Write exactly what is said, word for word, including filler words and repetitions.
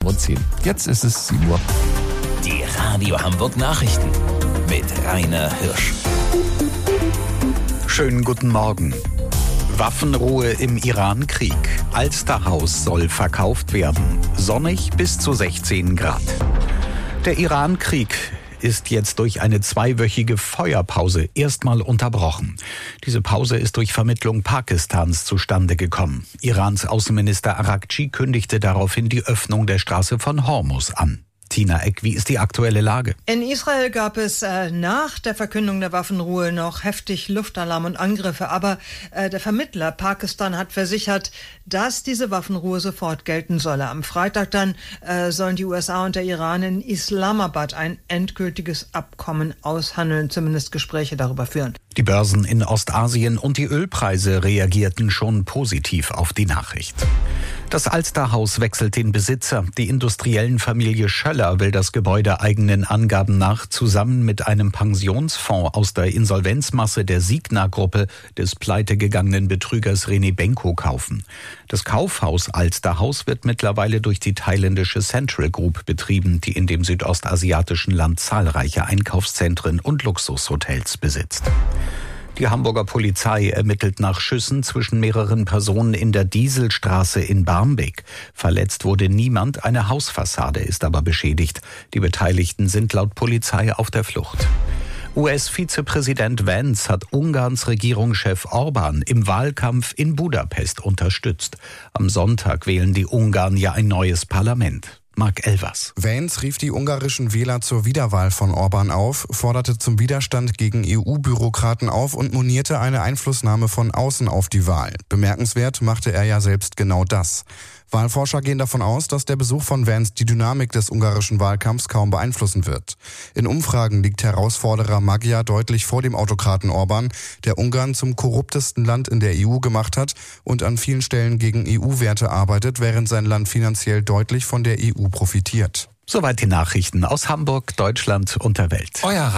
zehn. Jetzt ist es sieben Uhr. Die Radio Hamburg Nachrichten mit Rainer Hirsch. Schönen guten Morgen. Waffenruhe im Iran-Krieg. Alsterhaus soll verkauft werden. Sonnig bis zu sechzehn Grad. Der Iran-Krieg ist jetzt durch eine zweiwöchige Feuerpause erstmal unterbrochen. Diese Pause ist durch Vermittlung Pakistans zustande gekommen. Irans Außenminister Araghchi kündigte daraufhin die Öffnung der Straße von Hormuz an. Tina Eck, wie ist die aktuelle Lage? In Israel gab es äh, nach der Verkündung der Waffenruhe noch heftig Luftalarm und Angriffe. Aber äh, der Vermittler Pakistan hat versichert, dass diese Waffenruhe sofort gelten solle. Am Freitag dann äh, sollen die U S A und der Iran in Islamabad ein endgültiges Abkommen aushandeln, zumindest Gespräche darüber führen. Die Börsen in Ostasien und die Ölpreise reagierten schon positiv auf die Nachricht. Das Alsterhaus wechselt den Besitzer. Die industriellen Familie Schöller will das Gebäude eigenen Angaben nach zusammen mit einem Pensionsfonds aus der Insolvenzmasse der Signa-Gruppe des pleitegegangenen Betrügers René Benko kaufen. Das Kaufhaus Alsterhaus wird mittlerweile durch die thailändische Central Group betrieben, die in dem südostasiatischen Land zahlreiche Einkaufszentren und Luxushotels besitzt. Die Hamburger Polizei ermittelt nach Schüssen zwischen mehreren Personen in der Dieselstraße in Barmbek. Verletzt wurde niemand, eine Hausfassade ist aber beschädigt. Die Beteiligten sind laut Polizei auf der Flucht. U S-Vizepräsident Vance hat Ungarns Regierungschef Orban im Wahlkampf in Budapest unterstützt. Am Sonntag wählen die Ungarn ja ein neues Parlament. Mark Elvers. Vance rief die ungarischen Wähler zur Wiederwahl von Orban auf, forderte zum Widerstand gegen E U-Bürokraten auf und monierte eine Einflussnahme von außen auf die Wahl. Bemerkenswert machte er ja selbst genau das. Wahlforscher gehen davon aus, dass der Besuch von Vance die Dynamik des ungarischen Wahlkampfs kaum beeinflussen wird. In Umfragen liegt Herausforderer Magyar deutlich vor dem Autokraten Orban, der Ungarn zum korruptesten Land in der E U gemacht hat und an vielen Stellen gegen E U-Werte arbeitet, während sein Land finanziell deutlich von der E U profitiert. Soweit die Nachrichten aus Hamburg, Deutschland und der Welt. Euer